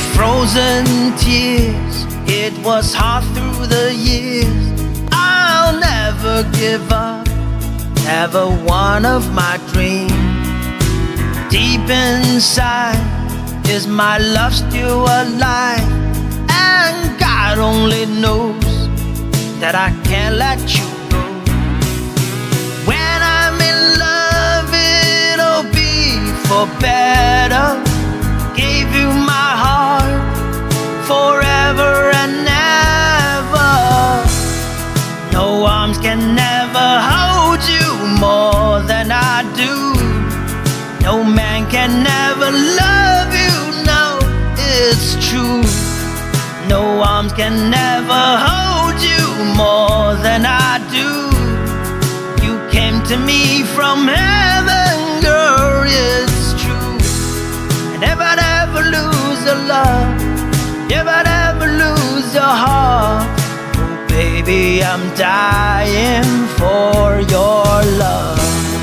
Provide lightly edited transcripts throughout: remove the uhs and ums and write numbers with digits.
frozen tears, it was hard through the years. I'll never give up, never one of my dreams. Deep inside, is my love still alive? And God only knows that I can't let you go. When I'm in love, it'll be for better. Gave you my heart forever and ever. No arms can never hold you more than I do. No man can never love you, no, it's true. No arms can never hold you more than I do. You came to me from heaven, girl, it's true. And never ever lose your love, never ever lose your heart. Oh baby, I'm dying for your love.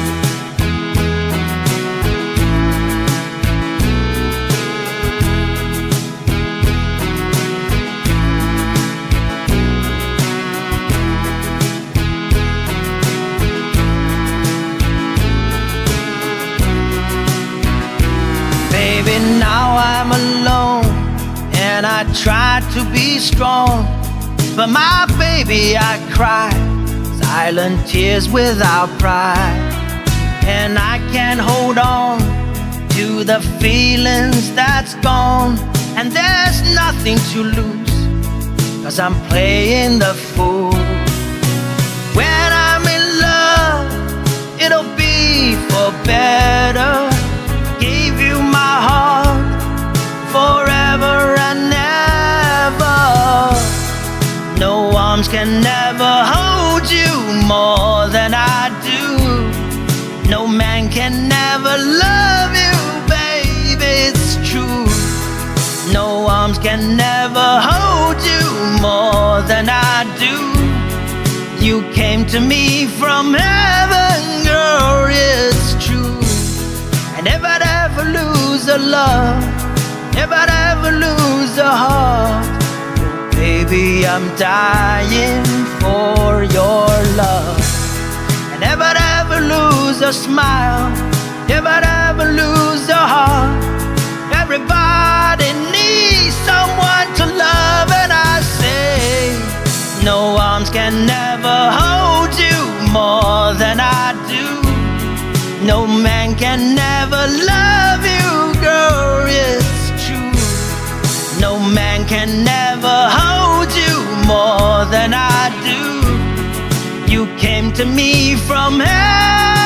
Baby, now I'm alone, and I try to be strong. But my baby, I cry silent tears without pride. And I can't hold on to the feelings that's gone. And there's nothing to lose, 'cause I'm playing the fool. When I'm in love, it'll be for better. Gave you my heart forever and ever. No arms can never hold you more than I do. No man can never love you, baby, it's true. No arms can never hold you more than I do. You came to me from heaven, girl, it's true. I never ever lose a love, never ever lose a heart. Baby, I'm dying for your love. I never ever lose a smile, never ever lose a heart. Everybody needs someone to love, and I say, no arms can never hold you more than I do. No man can never love you, girl, it's true. No man can never hold you more than I do. You came to me from heaven.